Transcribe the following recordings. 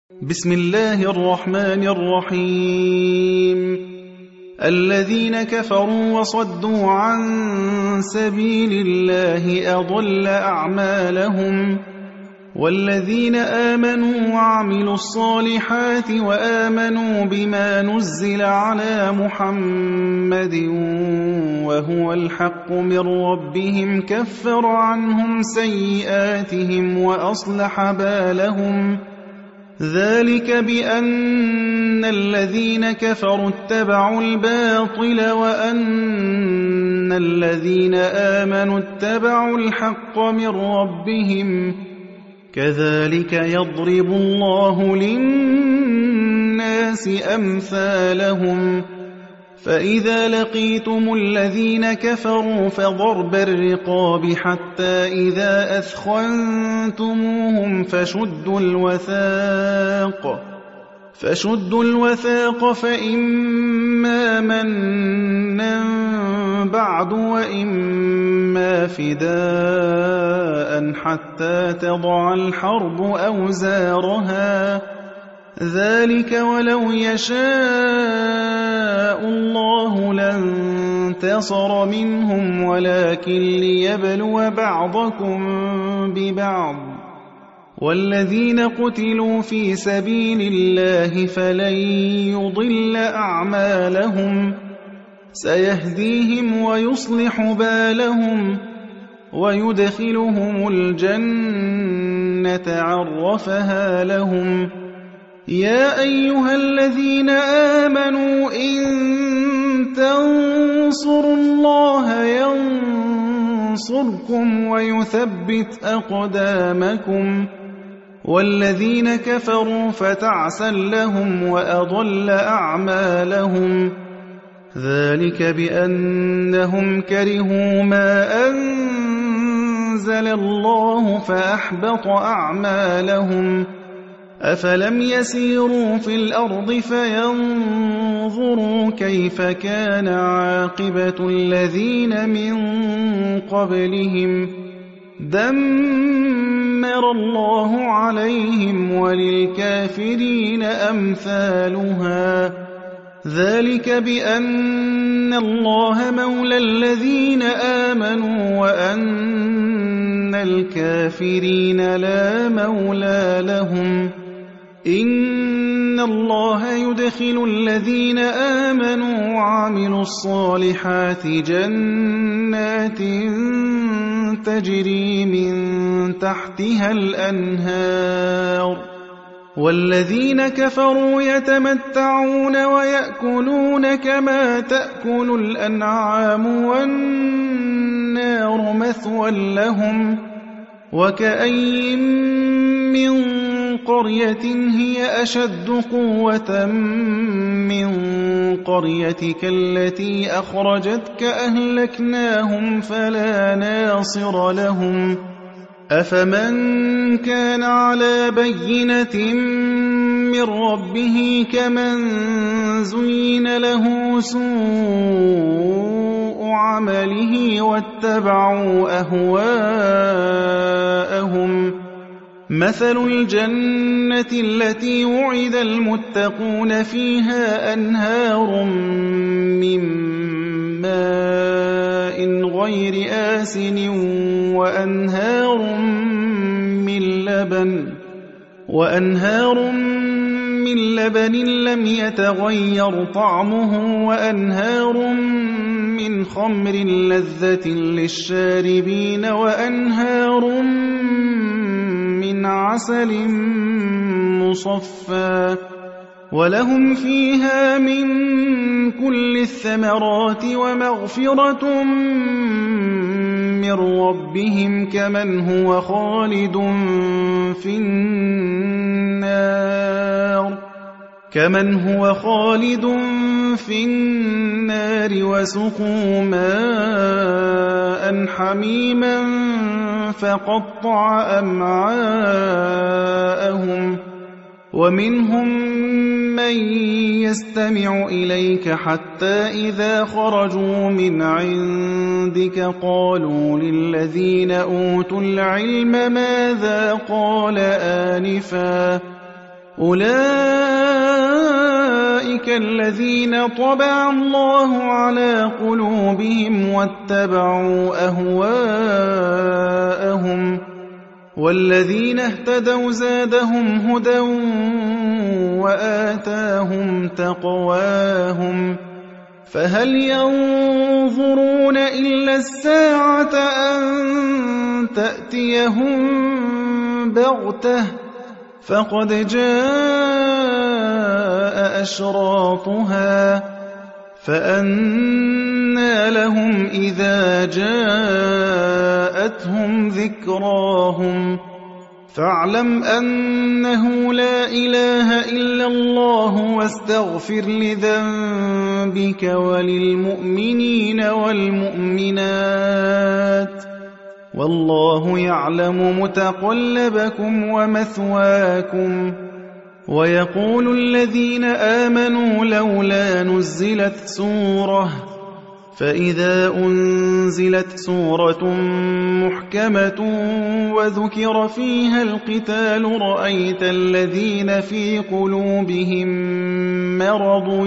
بسم الله الرحمن الرحيم الذين كفروا وصدوا عن سبيل الله أضل أعمالهم والذين آمنوا وعملوا الصالحات وآمنوا بما نزل على محمد وهو الحق من ربهم كفر عنهم سيئاتهم وأصلح بالهم ذلك بأن الذين كفروا اتبعوا الباطل وأن الذين آمنوا اتبعوا الحق من ربهم كذلك يضرب الله للناس أمثالهم فإذا لقيتم الذين كفروا فضرب الرقاب حتى إذا أثخنتموهم فشدوا الوثاق فإما منا بعد وإما فداء حتى تضع الحرب أوزارها ذلك ولو يشاء الله لانتصر منهم ولكن ليبلو بعضكم ببعض والذين قتلوا في سبيل الله فلن يضل أعمالهم سيهديهم ويصلح بالهم ويدخلهم الجنة عرفها لهم يا أيها الذين آمنوا إن تنصروا الله ينصركم ويثبت أقدامكم والذين كفروا فتعسا لهم وأضل أعمالهم ذلك بأنهم كرهوا ما أنزل الله فأحبط أعمالهم أفلم يسيروا في الأرض فينظروا كيف كان عاقبة الذين من قبلهم دمر الله عليهم وللكافرين أمثالها ذلك بأن الله مولى الذين آمنوا وأن الكافرين لا مولى لهم إن الله يدخل الذين آمنوا وعملوا الصالحات جنات تجري من تحتها الأنهار والذين كفروا يتمتعون ويأكلون كما تأكل الأنعام والنار مثوى لهم وكأي من قرية هي أشد قوة من قريتك التي أخرجتك أهلكناهم فلا ناصر لهم أفمن كان على بينة من ربه كمن زين له سوء عمله واتبعوا أهواءهم مثل الجنة التي وعد المتقون فيها أنهار من ماء غير آسن وأنهار من لبن لم يتغير طعمه وأنهار من خمر لذة للشاربين وأنهار من عسل مصفى ولهم فيها من كل الثمرات ومغفرة من ربهم كمن هو خالد في النار وسقوا ماء حميما فقطع أمعاءهم ومنهم من يستمع إليك حتى إذا خرجوا من عندك قالوا للذين أوتوا العلم ماذا قال آنفا أولئك الذين طبع الله على قلوبهم واتبعوا أهواءهم والذين اهتدوا زادهم هدى وآتاهم تقواهم فهل ينظرون إلا الساعة أن تأتيهم بغتة فقد جاء أشراطها فأنى لهم إذا جاءتهم ذكراهم فاعلم أنه لا إله إلا الله واستغفر لذنبك وللمؤمنين والمؤمنات والله يعلم متقلبكم ومثواكم ويقول الذين آمنوا لولا نزلت سورة فإذا أنزلت سورة محكمة وذكر فيها القتال رأيت الذين في قلوبهم مرض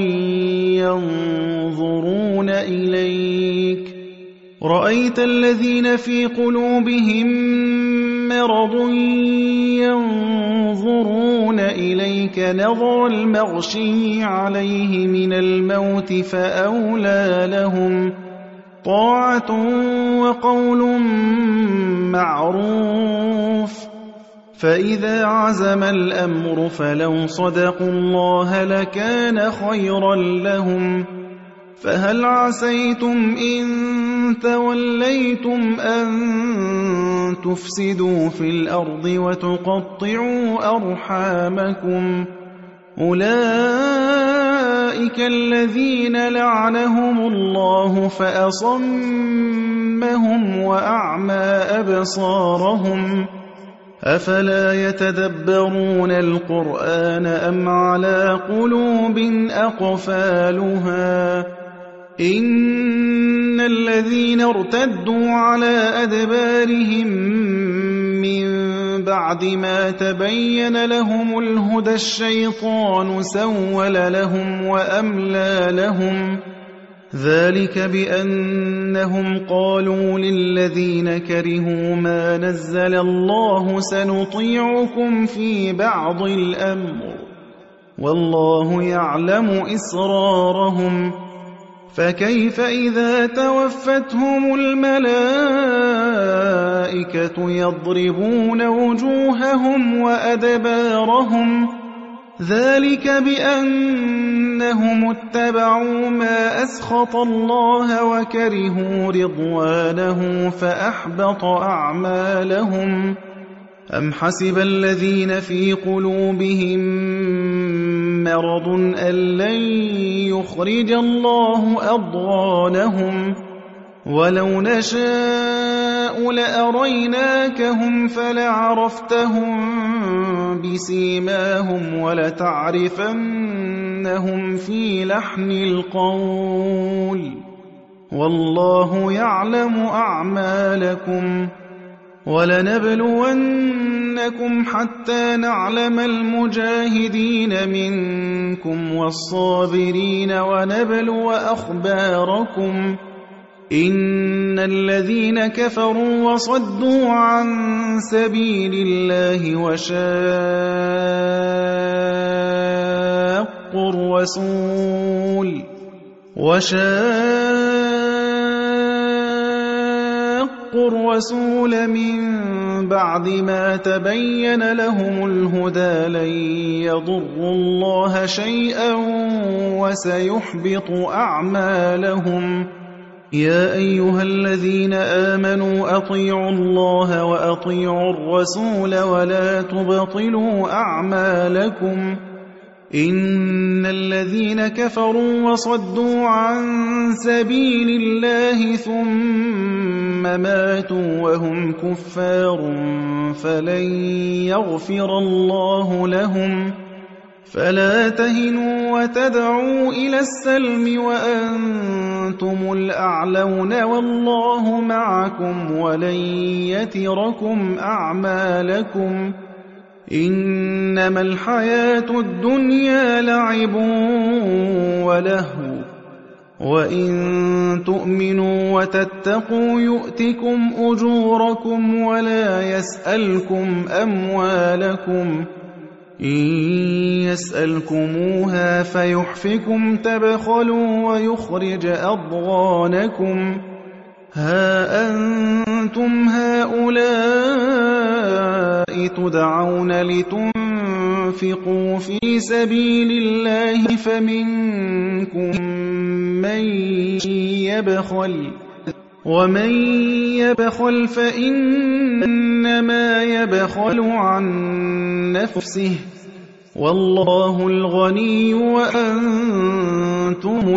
ينظرون إليك نظر المغشي عليه من الموت فأولى لهم طاعة وقول معروف فإذا عزم الأمر فلو صدقوا الله لكان خيرا لهم فهل عسيتم إن توليتم أن تفسدوا في الأرض وتقطعوا أرحامكم أولئك الذين لعنهم الله فأصمهم وأعمى أبصارهم أفلا يتدبرون القرآن أم على قلوب أقفالها إن الذين ارتدوا على أدبارهم من بعد ما تبين لهم الهدى الشيطان سول لهم وأملى لهم ذلك بأنهم قالوا للذين كرهوا ما نزل الله سنطيعكم في بعض الأمر والله يعلم إسرارهم فكيف إذا توفتهم الملائكة يضربون وجوههم وأدبارهم ذلك بأنهم اتبعوا ما أسخط الله وكرهوا رضوانه فأحبط أعمالهم أم حسب الذين في قلوبهم مرض أن لن يخرج الله أضغانهم ولو نشاء لأريناكهم فلعرفتهم بسيماهم ولتعرفنهم في لحن القول والله يعلم أعمالكم ولنبلونكم حتى نعلم المجاهدين منكم والصابرين ونبلو أخباركم إن الذين كفروا وصدوا عن سبيل الله وشاقوا الرسول من بعد ما تبين لهم الهدى لن يضروا الله شيئا وسيحبط أعمالهم يا أيها الذين آمنوا أطيعوا الله وأطيعوا الرسول ولا تبطلوا أعمالكم إن الذين كفروا وصدوا عن سبيل الله ثم ماتوا وهم كفار فلن يغفر الله لهم فلا تهنوا وتدعوا إلى السلم وأنتم الأعلون والله معكم ولن يتركم أعمالكم إنما الحياة الدنيا لعب ولهو وإن تؤمنوا وتتقوا يؤتكم أجوركم ولا يسألكم أموالكم إن يسألكموها فيحفكم تبخلوا ويخرج أضغانكم ها أنتم هؤلاء تدعون لتنفقوا في سبيل الله فمنكم من يبخل ومن يبخل فإنما يبخل عن نفسه والله الغني وأنتم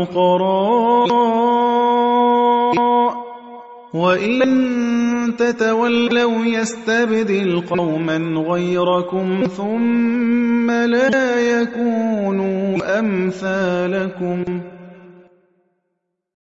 الفقراء وإن تتولوا يستبدل قوما غيركم ثم لا يكونوا أمثالكم